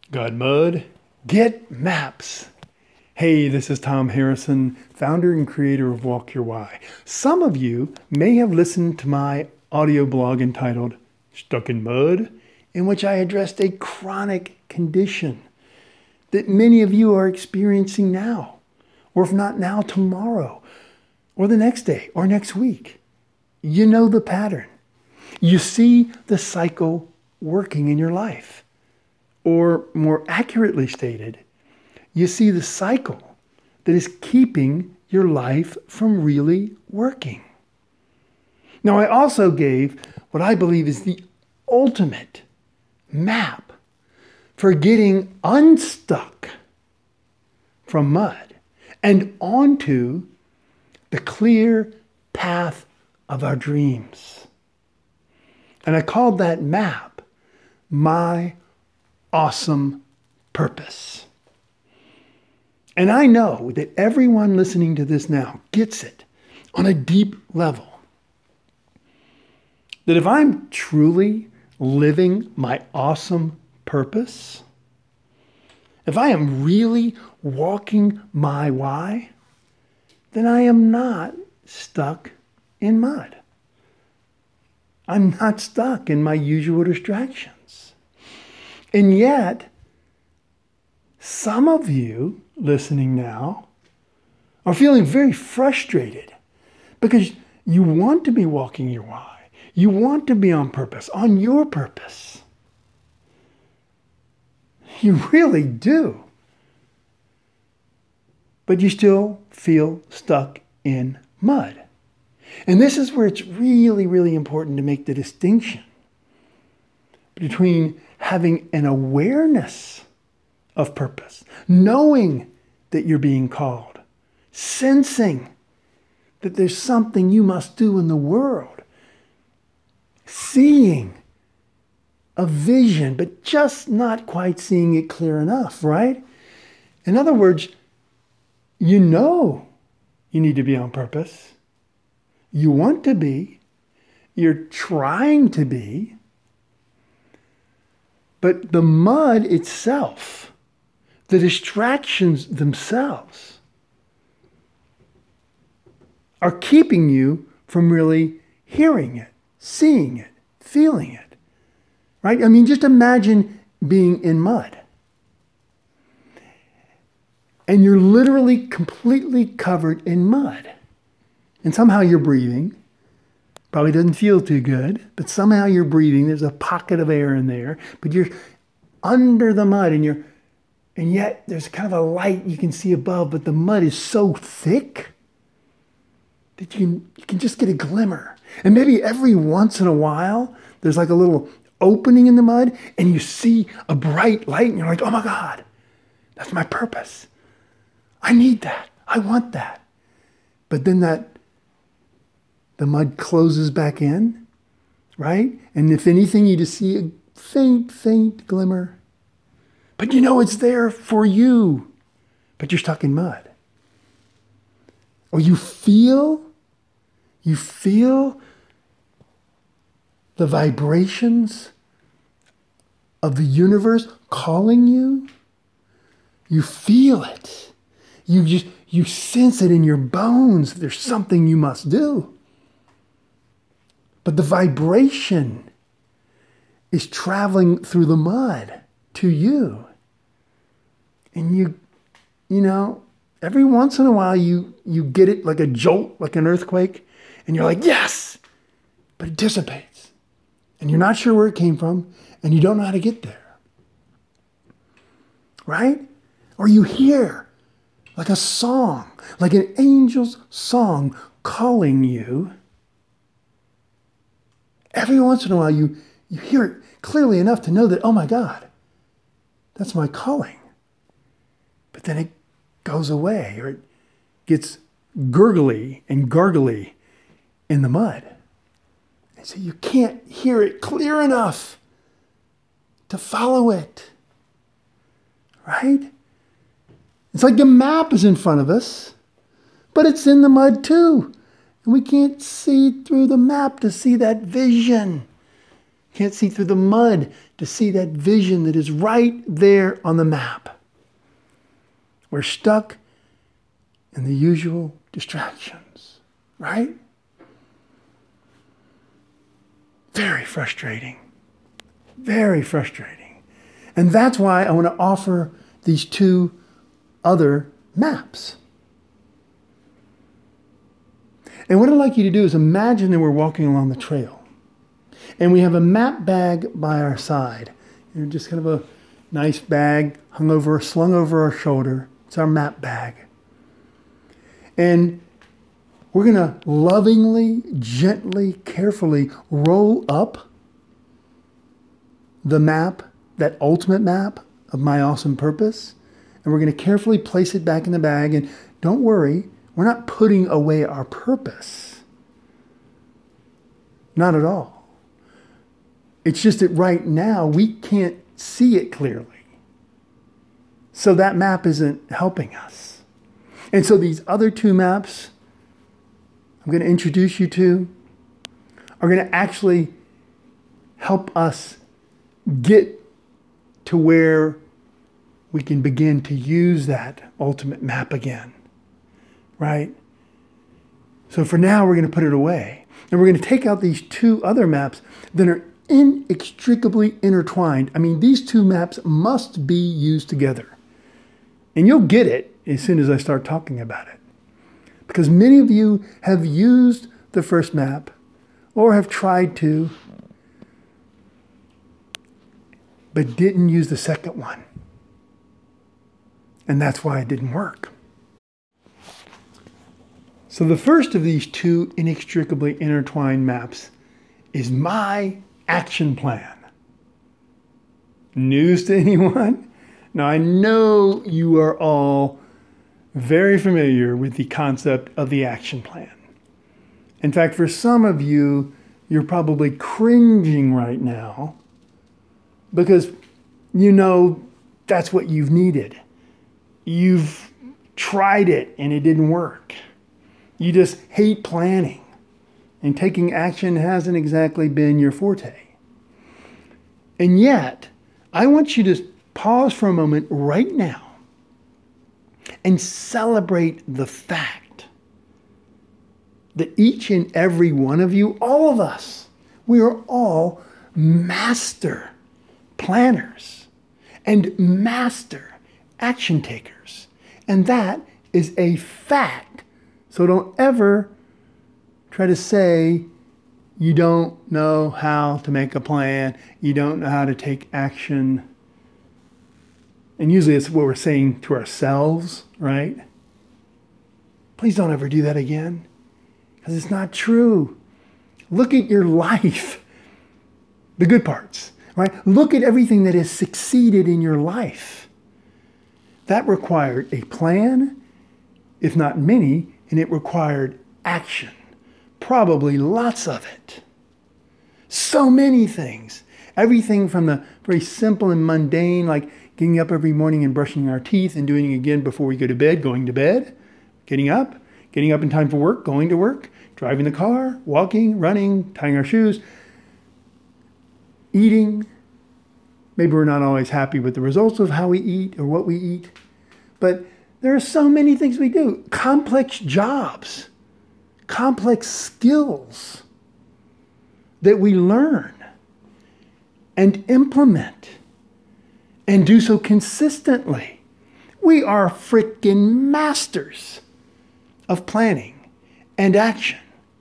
Got mud? Get maps. Hey, this is Tom Harrison, founder and creator of Walk Your Why. Some of you may have listened to my audio blog entitled Stuck in Mud, in which I addressed a chronic condition that many of you are experiencing now, or if not now, tomorrow, or the next day, or next week. You know the pattern. You see the cycle working in your life. Or more accurately stated, you see the cycle that is keeping your life from really working. Now, I also gave what I believe is the ultimate map for getting unstuck from mud and onto the clear path of our dreams. And I called that map My Awesome Purpose. And I know that everyone listening to this now gets it on a deep level. That if I'm truly living my awesome purpose, if I am really walking my why, then I am not stuck in mud. I'm not stuck in my usual distractions. And yet, some of you listening now are feeling very frustrated because you want to be walking your why. You want to be on purpose, on your purpose. You really do. But you still feel stuck in mud. And this is where it's really, really important to make the distinction between having an awareness of purpose, knowing that you're being called, sensing that there's something you must do in the world, seeing a vision, but just not quite seeing it clear enough, right? In other words, you know you need to be on purpose. You want to be. You're trying to be. But the mud itself, the distractions themselves, are keeping you from really hearing it, seeing it, feeling it, right? I mean, just imagine being in mud. And you're literally completely covered in mud. And somehow you're breathing. Probably doesn't feel too good, but somehow you're breathing. There's a pocket of air in there, but you're under the mud and yet there's kind of a light you can see above, but the mud is so thick that you can just get a glimmer. And maybe every once in a while, there's like a little opening in the mud and you see a bright light and you're like, oh my God, that's my purpose. I need that. I want that. But then the mud closes back in, right? And if anything, you just see a faint glimmer. But you know it's there for you, but you're stuck in mud. Or you feel the vibrations of the universe calling you. You feel it. You sense it in your bones. There's something you must do. But the vibration is traveling through the mud to you. And you know, every once in a while you get it like a jolt, like an earthquake, and you're like, yes, but it dissipates. And you're not sure where it came from, and you don't know how to get there. Right? Or you hear like a song, like an angel's song calling you. Every once in a while, you hear it clearly enough to know that, oh my God, that's my calling. But then it goes away, or it gets gurgly and gargly in the mud. And so you can't hear it clear enough to follow it. Right? It's like the map is in front of us, but it's in the mud too. And we can't see through the map to see that vision. Can't see through the mud to see that vision that is right there on the map. We're stuck in the usual distractions, right? Very frustrating. Very frustrating. And that's why I want to offer these two other maps. And what I'd like you to do is imagine that we're walking along the trail. And we have a map bag by our side. Just kind of a nice bag slung over our shoulder. It's our map bag. And we're going to lovingly, gently, carefully roll up the map, that ultimate map of my awesome purpose. And we're going to carefully place it back in the bag. And don't worry, we're not putting away our purpose. Not at all. It's just that right now we can't see it clearly. So that map isn't helping us. And so these other two maps I'm going to introduce you to are going to actually help us get to where we can begin to use that ultimate map again. Right? So for now, we're going to put it away. And we're going to take out these two other maps that are inextricably intertwined. I mean, these two maps must be used together. And you'll get it as soon as I start talking about it. Because many of you have used the first map or have tried to, but didn't use the second one. And that's why it didn't work. So the first of these two inextricably intertwined maps is my action plan. News to anyone? Now I know you are all very familiar with the concept of the action plan. In fact, for some of you, you're probably cringing right now because you know that's what you've needed. You've tried it and it didn't work. You just hate planning, and taking action hasn't exactly been your forte. And yet, I want you to pause for a moment right now and celebrate the fact that each and every one of you, all of us, we are all master planners and master action takers. And that is a fact. So don't ever try to say you don't know how to make a plan, you don't know how to take action. And usually it's what we're saying to ourselves, right? Please don't ever do that again, because it's not true. Look at your life, the good parts, right? Look at everything that has succeeded in your life. That required a plan, if not many, and it required action. Probably lots of it. So many things. Everything from the very simple and mundane, like getting up every morning and brushing our teeth and doing it again before we go to bed, going to bed, getting up in time for work, going to work, driving the car, walking, running, tying our shoes, eating. Maybe we're not always happy with the results of how we eat or what we eat, but there are so many things we do. Complex jobs, complex skills that we learn and implement and do so consistently. We are freaking masters of planning and action.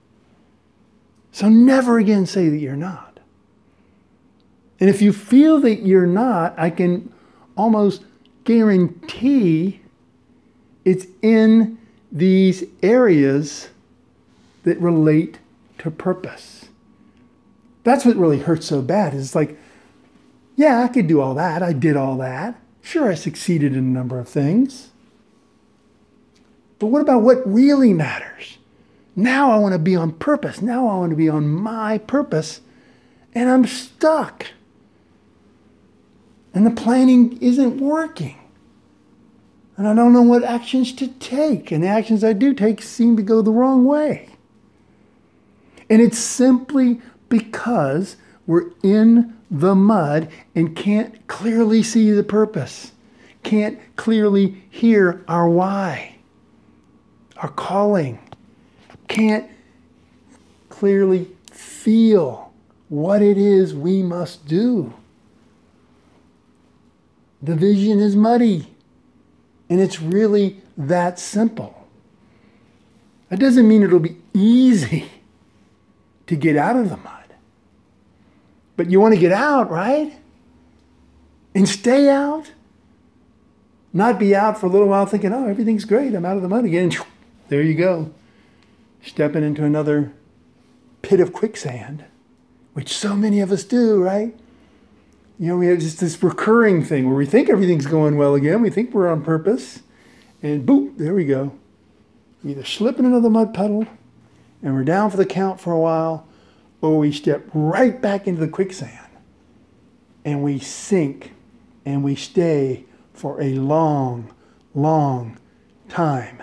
So never again say that you're not. And if you feel that you're not, I can almost guarantee it's in these areas that relate to purpose. That's what really hurts so bad. It's like, yeah, I could do all that. I did all that. Sure, I succeeded in a number of things. But what about what really matters? Now I want to be on purpose. Now I want to be on my purpose. And I'm stuck. And the planning isn't working. And I don't know what actions to take. And the actions I do take seem to go the wrong way. And it's simply because we're in the mud and can't clearly see the purpose, can't clearly hear our why, our calling, can't clearly feel what it is we must do. The vision is muddy, and it's really that simple. That doesn't mean it'll be easy to get out of the mud. But you want to get out, right? And stay out. Not be out for a little while thinking, oh, everything's great, I'm out of the mud again. There you go. Stepping into another pit of quicksand, which so many of us do, right? You know, we have just this recurring thing where we think everything's going well again. We think we're on purpose. And boom, there we go. Either slipping into the mud puddle and we're down for the count for a while, or we step right back into the quicksand and we sink and we stay for a long, long time.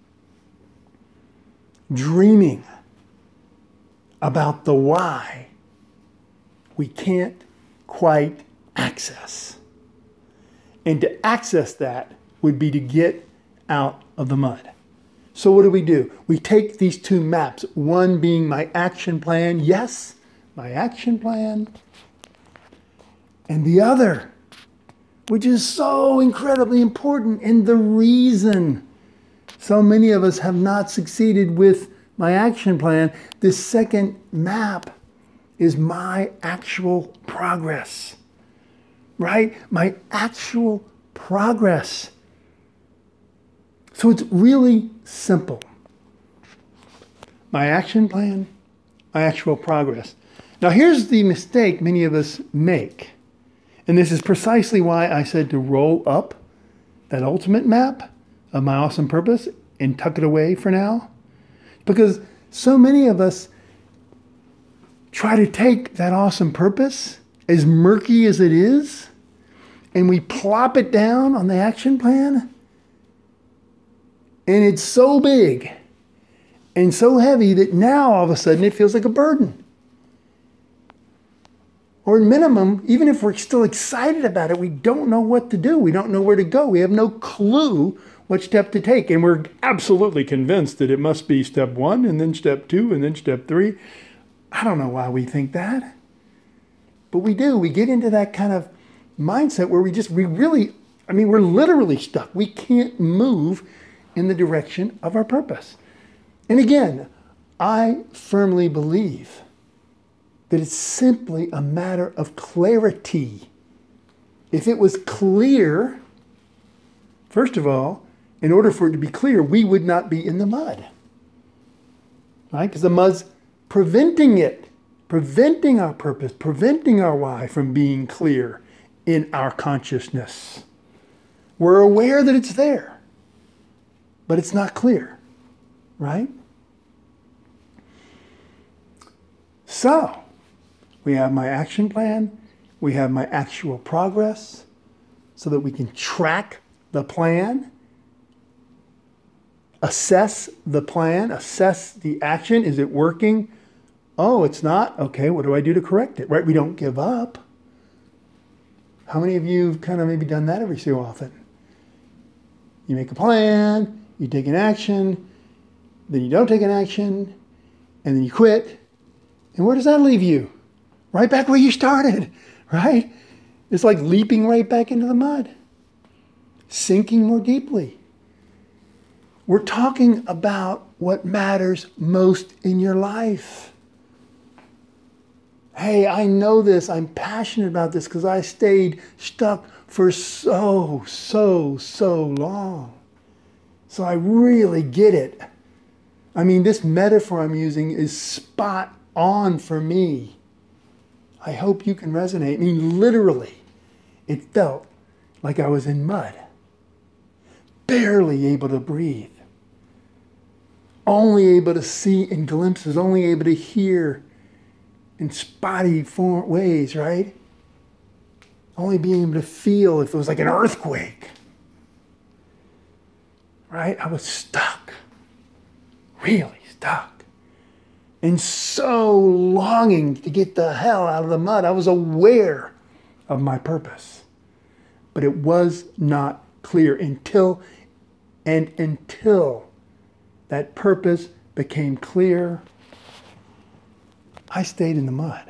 Dreaming about the why we can't quite access. And to access that would be to get out of the mud. So what do? We take these two maps, one being my action plan, yes, my action plan, and the other, which is so incredibly important, and the reason so many of us have not succeeded with my action plan, this second map is my actual progress, right? My actual progress. So it's really simple. My action plan, my actual progress. Now here's the mistake many of us make. And this is precisely why I said to roll up that ultimate map of my awesome purpose and tuck it away for now. Because so many of us try to take that awesome purpose, as murky as it is, and we plop it down on the action plan. And it's so big and so heavy that now all of a sudden it feels like a burden. Or at minimum, even if we're still excited about it, we don't know what to do. We don't know where to go. We have no clue what step to take. And we're absolutely convinced that it must be step 1 and then step 2 and then step 3. I don't know why we think that. But we do. We get into that kind of mindset where we're literally stuck. We can't move in the direction of our purpose. And again, I firmly believe that it's simply a matter of clarity. If it was clear, first of all, in order for it to be clear, we would not be in the mud. Right? Because the mud's preventing our purpose, preventing our why from being clear in our consciousness. We're aware that it's there, but it's not clear, right? So, we have my action plan, we have my actual progress, so that we can track the plan, assess the plan, assess the action. Is it working? Oh, it's not? Okay, what do I do to correct it? Right? We don't give up. How many of you have kind of maybe done that every so often? You make a plan, you take an action, then you don't take an action, and then you quit. And where does that leave you? Right back where you started, right? It's like leaping right back into the mud, sinking more deeply. We're talking about what matters most in your life. Hey, I know this. I'm passionate about this because I stayed stuck for so long. So I really get it. I mean, this metaphor I'm using is spot on for me. I hope you can resonate. I mean, literally, it felt like I was in mud, barely able to breathe, only able to see in glimpses, only able to hear in spotty ways, right? Only being able to feel if it was like an earthquake, right? I was stuck, really stuck. and so longing to get the hell out of the mud. I was aware of my purpose, but it was not clear until that purpose became clear, I stayed in the mud.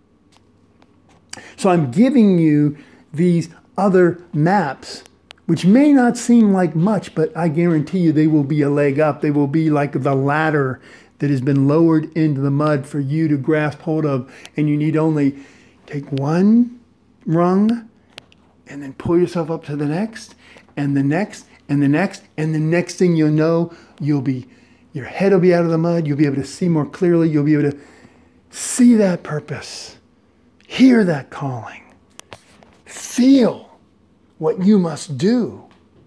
So I'm giving you these other maps, which may not seem like much, but I guarantee you they will be a leg up. They will be like the ladder that has been lowered into the mud for you to grasp hold of. And you need only take one rung and then pull yourself up to the next and the next and the next. And the next thing you'll know, your head will be out of the mud. You'll be able to see more clearly. You'll be able to see that purpose, hear that calling, feel what you must do,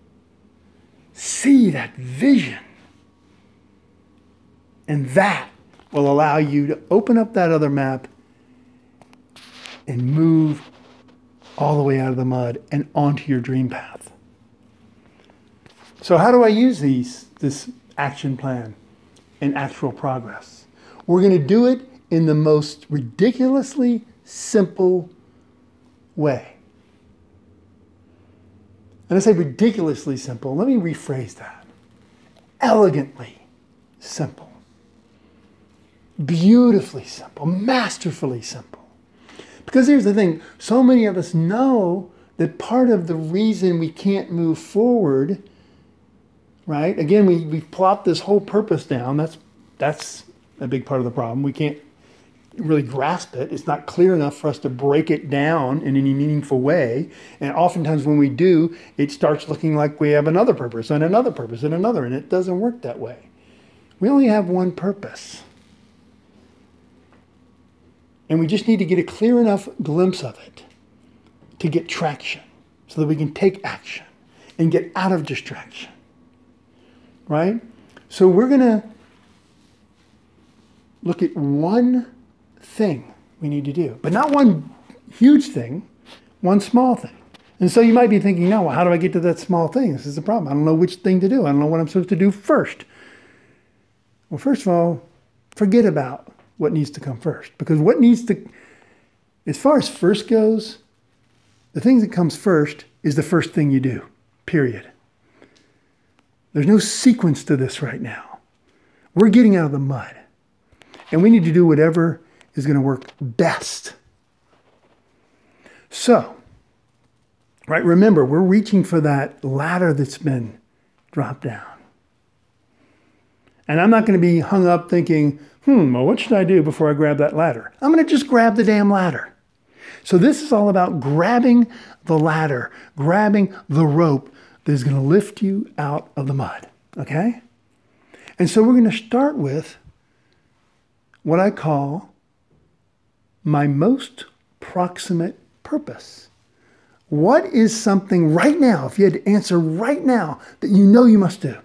see that vision. And that will allow you to open up that other map and move all the way out of the mud and onto your dream path. So how do I use this action plan and actual progress? We're going to do it in the most ridiculously simple way. And I say ridiculously simple. Let me rephrase that. Elegantly simple. Beautifully simple. Masterfully simple. Because here's the thing. So many of us know that part of the reason we can't move forward, right? Again, we've plopped this whole purpose down. That's a big part of the problem. We can't really grasp it. It's not clear enough for us to break it down in any meaningful way. And oftentimes when we do, it starts looking like we have another purpose and another purpose and another, and it doesn't work that way. We only have one purpose. And we just need to get a clear enough glimpse of it to get traction so that we can take action and get out of distraction. Right? So we're going to look at one thing we need to do, but not one huge thing, one small thing. And so you might be thinking, now, well, how do I get to that small thing? This is the problem. I don't know which thing to do. I don't know what I'm supposed to do first. Well, first of all, forget about what needs to come first, because as far as first goes, the thing that comes first is the first thing you do, period. There's no sequence to this right now. We're getting out of the mud, and we need to do whatever is going to work best. So, right, remember, we're reaching for that ladder that's been dropped down. And I'm not going to be hung up thinking, well, what should I do before I grab that ladder? I'm going to just grab the damn ladder. So this is all about grabbing the ladder, grabbing the rope that is going to lift you out of the mud, okay? And so we're going to start with what I call my most proximate purpose. What is something right now, if you had to answer right now, that you know you must do?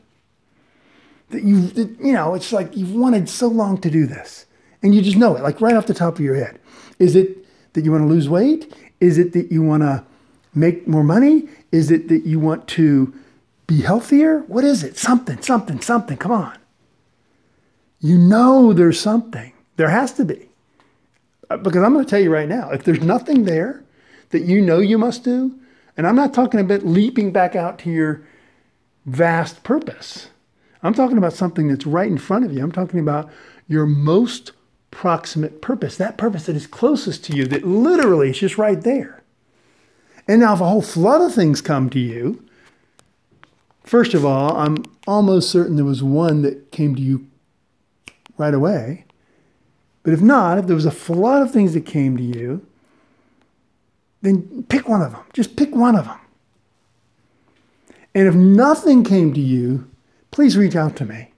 It's like you've wanted so long to do this. And you just know it, like right off the top of your head. Is it that you want to lose weight? Is it that you want to make more money? Is it that you want to be healthier? What is it? Something. Come on. You know there's something. There has to be. Because I'm going to tell you right now, if there's nothing there that you know you must do, and I'm not talking about leaping back out to your vast purpose. I'm talking about something that's right in front of you. I'm talking about your most proximate purpose, that purpose that is closest to you, that literally is just right there. And now if a whole flood of things come to you, first of all, I'm almost certain there was one that came to you right away. But if not, if there was a flood of things that came to you, then pick one of them. Just pick one of them. And if nothing came to you, please reach out to me.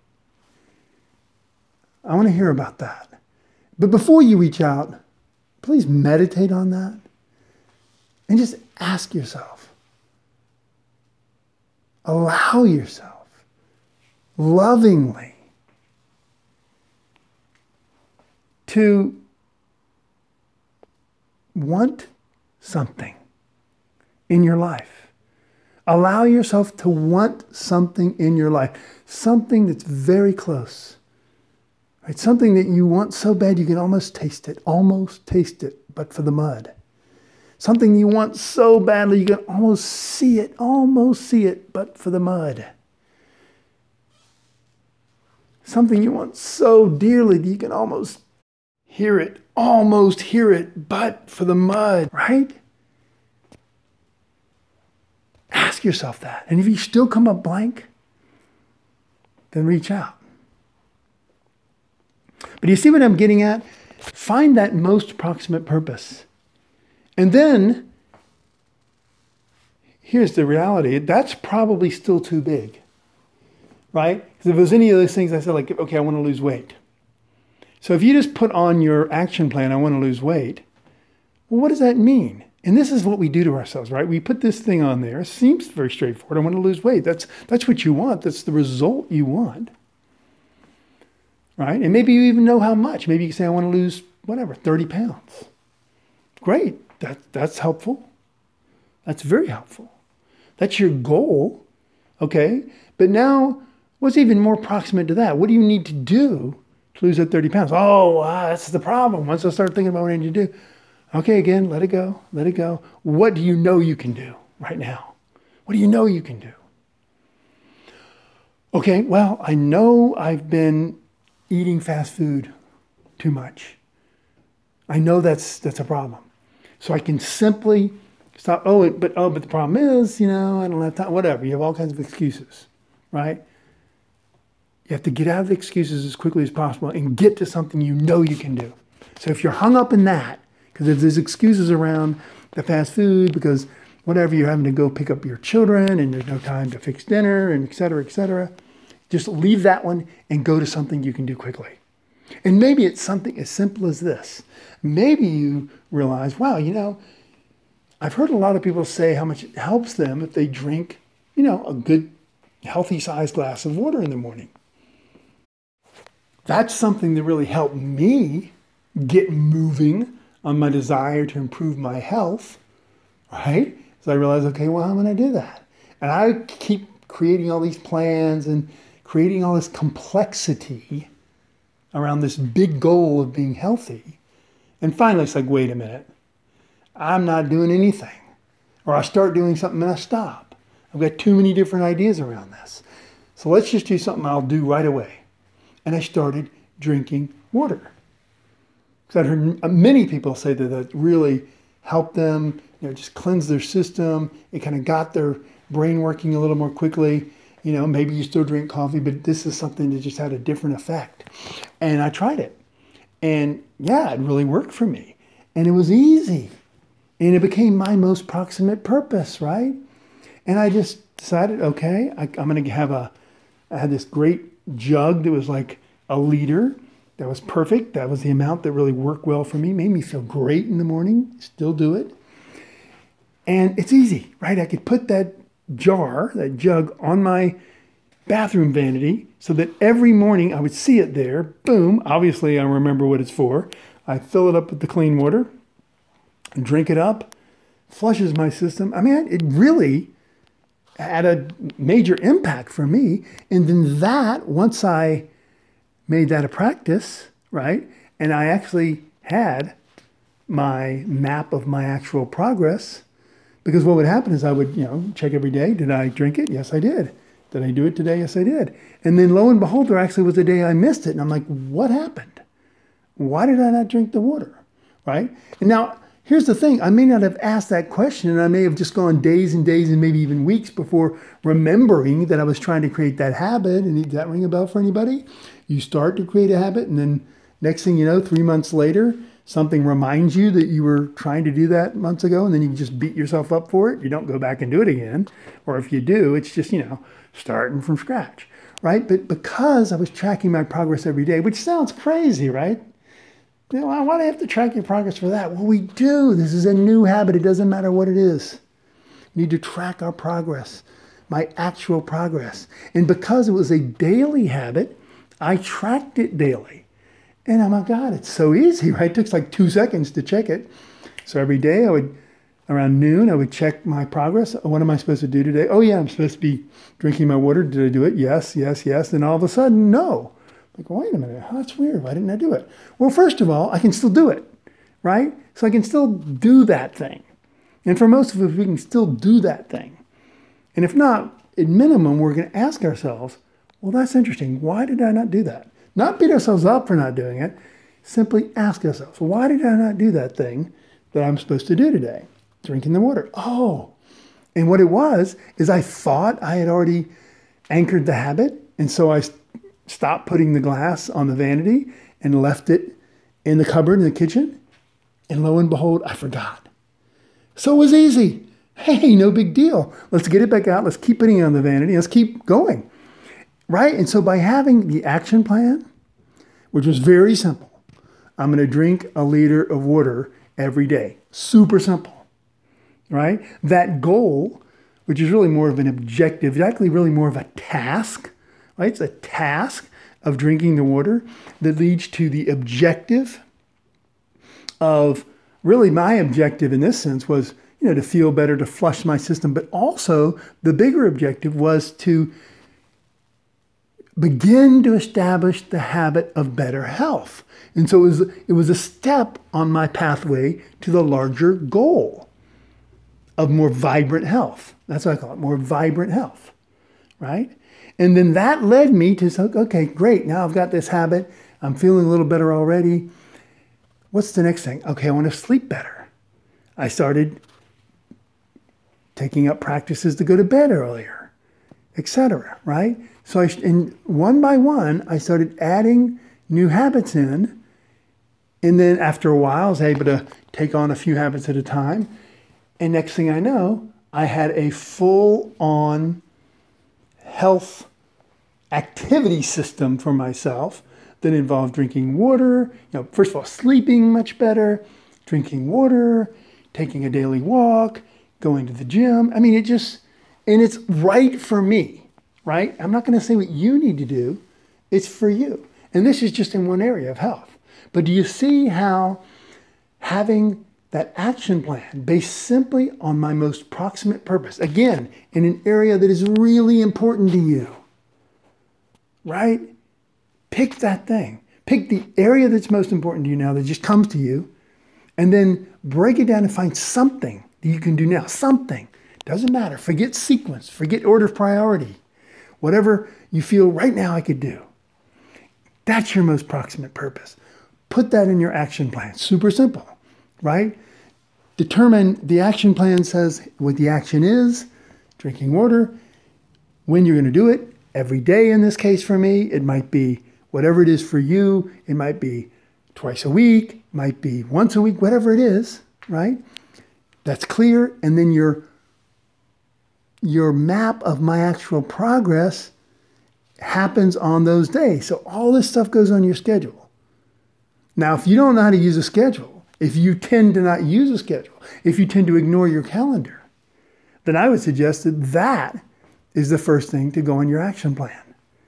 I want to hear about that. But before you reach out, please meditate on that and just ask yourself. Allow yourself lovingly to want something in your life. Allow yourself to want something in your life, something that's very close. Right? Something that you want so bad you can almost taste it, but for the mud. Something you want so badly you can almost see it, but for the mud. Something you want so dearly that you can almost hear it, but for the mud, right? Ask yourself that. And if you still come up blank, then reach out. But you see what I'm getting at? Find that most proximate purpose. And then, here's the reality. That's probably still too big, right? Because if it was any of those things I said, like, okay, I want to lose weight. So if you just put on your action plan, I want to lose weight, well, what does that mean? And this is what we do to ourselves, right? We put this thing on there. It seems very straightforward. I want to lose weight. That's what you want. That's the result you want. Right? And maybe you even know how much. Maybe you can say, I want to lose, 30 pounds. Great. That's helpful. That's very helpful. That's your goal. Okay? But now, what's even more proximate to that? What do you need to do to lose that 30 pounds? Oh, that's the problem. Once I start thinking about what I need to do, okay, again, let it go. Let it go. What do you know you can do right now? What do you know you can do? Okay, well, I know I've been eating fast food too much. I know that's a problem. So I can simply stop. But the problem is, I don't have time. Whatever. You have all kinds of excuses, right? You have to get out of the excuses as quickly as possible and get to something you know you can do. So if you're hung up in that, because if there's excuses around the fast food, because whatever, you're having to go pick up your children and there's no time to fix dinner and et cetera, just leave that one and go to something you can do quickly. And maybe it's something as simple as this. Maybe you realize, wow, I've heard a lot of people say how much it helps them if they drink, a good, healthy sized glass of water in the morning. That's something that really helped me get moving on my desire to improve my health, right? So I realized, okay, well, I'm going to do that. And I keep creating all these plans and creating all this complexity around this big goal of being healthy. And finally, it's like, wait a minute. I'm not doing anything. Or I start doing something and I stop. I've got too many different ideas around this. So let's just do something I'll do right away. And I started drinking water. Because I've heard many people say that really helped them, just cleanse their system. It kind of got their brain working a little more quickly. Maybe you still drink coffee, but this is something that just had a different effect. And I tried it. And yeah, it really worked for me. And it was easy. And it became my most proximate purpose, right? And I just decided, okay, I'm going to I had this great jug that was like a liter. That was perfect. That was the amount that really worked well for me. Made me feel great in the morning. Still do it. And it's easy, right? I could put that jug on my bathroom vanity so that every morning I would see it there. Boom. Obviously, I remember what it's for. I fill it up with the clean water and drink it up. Flushes my system. I mean, it really had a major impact for me. And then once I made that a practice, right? And I actually had my map of my actual progress. Because what would happen is I would, check every day. Did I drink it? Yes, I did. Did I do it today? Yes, I did. And then lo and behold, there actually was a day I missed it. And I'm like, what happened? Why did I not drink the water? Right? And now, here's the thing. I may not have asked that question, and I may have just gone days and days and maybe even weeks before remembering that I was trying to create that habit. And did that ring a bell for anybody? You start to create a habit, and then next thing you know, 3 months later, something reminds you that you were trying to do that months ago, and then you just beat yourself up for it. You don't go back and do it again. Or if you do, it's just, starting from scratch, right? But because I was tracking my progress every day, which sounds crazy, right? Why do I have to track your progress for that? Well, we do. This is a new habit. It doesn't matter what it is. We need to track our progress, my actual progress. And because it was a daily habit, I tracked it daily. And oh my God, it's so easy, right? It took like 2 seconds to check it. So every day around noon, I would check my progress. What am I supposed to do today? Oh yeah, I'm supposed to be drinking my water. Did I do it? Yes. And all of a sudden, no. Like, wait a minute, that's weird. Why didn't I do it? Well, first of all, I can still do it, right? So I can still do that thing. And for most of us, we can still do that thing. And if not, at minimum, we're going to ask ourselves, well, that's interesting. Why did I not do that? Not beat ourselves up for not doing it. Simply ask ourselves, why did I not do that thing that I'm supposed to do today? Drinking the water. Oh, and what it was is I thought I had already anchored the habit. And so I stopped putting the glass on the vanity and left it in the cupboard in the kitchen. And lo and behold, I forgot. So it was easy. Hey, no big deal. Let's get it back out. Let's keep putting it on the vanity. Let's keep going. Right? And so by having the action plan, which was very simple, I'm going to drink a liter of water every day. Super simple. Right? That goal, which is really more of an objective, is actually really more of a task. Right? It's a task of drinking the water that leads to the objective of, really my objective in this sense was, to feel better, to flush my system. But also the bigger objective was to begin to establish the habit of better health. And so it was a step on my pathway to the larger goal of more vibrant health. That's what I call it, more vibrant health, right? And then that led me to say, okay, great. Now I've got this habit. I'm feeling a little better already. What's the next thing? Okay, I want to sleep better. I started taking up practices to go to bed earlier, etc. Right? So and one by one, I started adding new habits in. And then after a while, I was able to take on a few habits at a time. And next thing I know, I had a full-on health activity system for myself that involved drinking water, first of all, sleeping much better, drinking water, taking a daily walk, going to the gym. I mean, and it's right for me, right? I'm not going to say what you need to do. It's for you. And this is just in one area of health. But do you see how having that action plan based simply on my most proximate purpose, again, in an area that is really important to you, right? Pick that thing. Pick the area that's most important to you now that just comes to you, and then break it down and find something that you can do now. Something. Doesn't matter. Forget sequence. Forget order of priority. Whatever you feel right now I could do. That's your most proximate purpose. Put that in your action plan. Super simple, right? Determine, the action plan says what the action is, drinking water, when you're going to do it, every day in this case for me. It might be whatever it is for you. It might be twice a week, might be once a week, whatever it is, right? That's clear. And then your map of my actual progress happens on those days. So all this stuff goes on your schedule. Now, if you don't know how to use a schedule, if you tend to not use a schedule, if you tend to ignore your calendar, then I would suggest that that is the first thing to go on your action plan.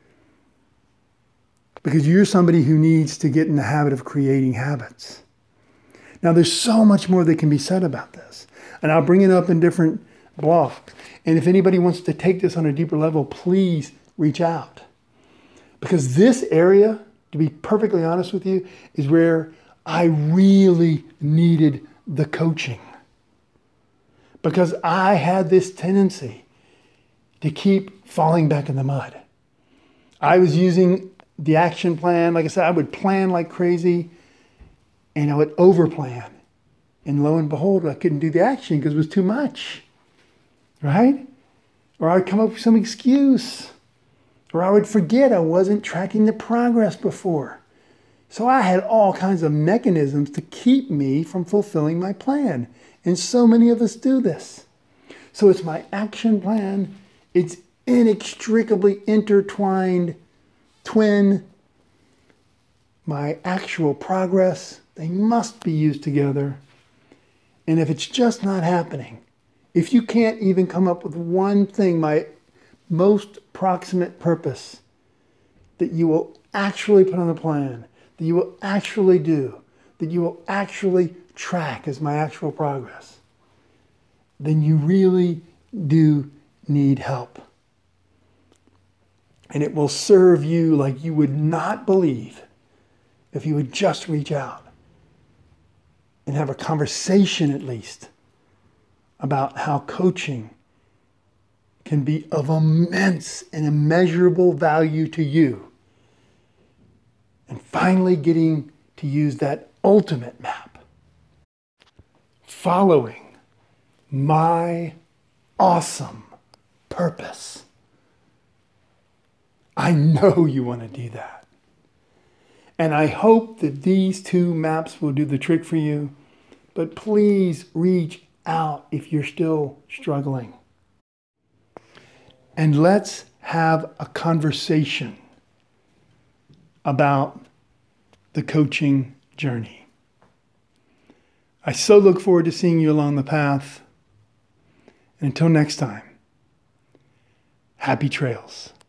Because you're somebody who needs to get in the habit of creating habits. Now, there's so much more that can be said about this. And I'll bring it up in different blogs. And if anybody wants to take this on a deeper level, please reach out. Because this area, to be perfectly honest with you, is where I really needed the coaching. Because I had this tendency to keep falling back in the mud. I was using the action plan. Like I said, I would plan like crazy and I would overplan. And lo and behold, I couldn't do the action because it was too much, right? Or I'd come up with some excuse. Or I would forget I wasn't tracking the progress before. So I had all kinds of mechanisms to keep me from fulfilling my plan. And so many of us do this. So it's my action plan. It's inextricably intertwined, twin. My actual progress, they must be used together. And if it's just not happening, if you can't even come up with one thing, my most proximate purpose that you will actually put on the plan, that you will actually do, that you will actually track as my actual progress, then you really do need help. And it will serve you like you would not believe if you would just reach out and have a conversation at least about how coaching can be of immense and immeasurable value to you. And finally getting to use that ultimate map. Following my awesome purpose. I know you want to do that. And I hope that these two maps will do the trick for you. But please reach out if you're still struggling. And let's have a conversation about the coaching journey. I so look forward to seeing you along the path. And until next time, happy trails.